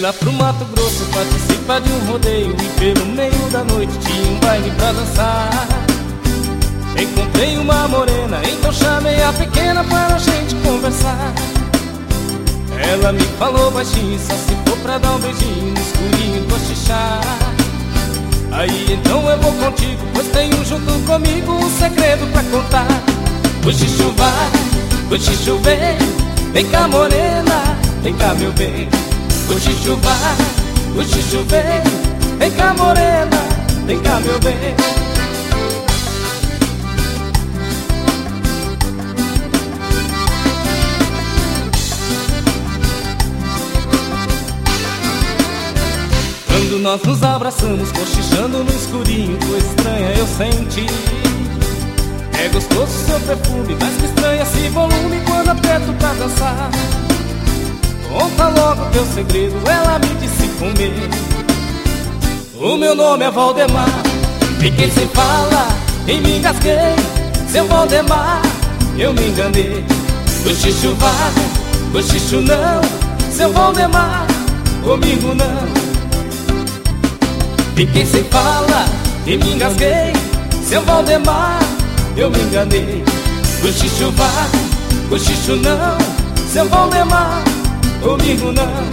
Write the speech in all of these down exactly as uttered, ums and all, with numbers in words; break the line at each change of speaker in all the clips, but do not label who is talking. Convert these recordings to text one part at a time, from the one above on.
lá pro Mato Grosso participa de um rodeio e pelo meio da noite tinha um baile pra dançar. Encontrei uma morena, então chamei a pequena para a gente conversar. Ela me falou baixinho, só se for pra dar um beijinho no escurinho, cochichar. Aí então eu vou contigo, pois tenho junto comigo um segredo pra contar. Cochicho vai, cochicho vem, vem cá morena, vem cá meu bem. Cochicho vai, cochicho vem, vem cá morena, vem cá meu bem. Quando nós nos abraçamos, cochichando no escurinho, coisa estranha eu senti. É gostoso seu perfume, mas que estranha esse volume quando aperto pra dançar. Conta logo teu segredo, ela me disse comer. O meu nome é Valdemar, fiquei sem fala e me engasguei. Seu Valdemar, eu me enganei. Cochicho vai, cochicho não, seu Valdemar, comigo não. Fiquei sem fala e me engasguei. Seu Valdemar, eu me enganei. Cochicho vai, cochicho não, seu Valdemar, comigo não.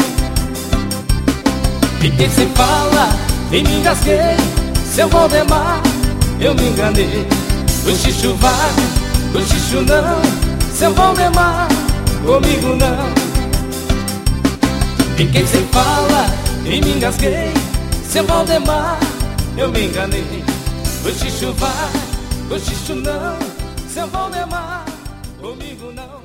Fiquei sem fala e me engasguei. Seu Valdemar, eu me enganei. Cochicho vai, cochicho não, seu Valdemar, comigo não. Fiquei sem fala e me engasguei. Seu Valdemar, eu me enganei. Cochicho vai, cochicho não, seu Valdemar, comigo não.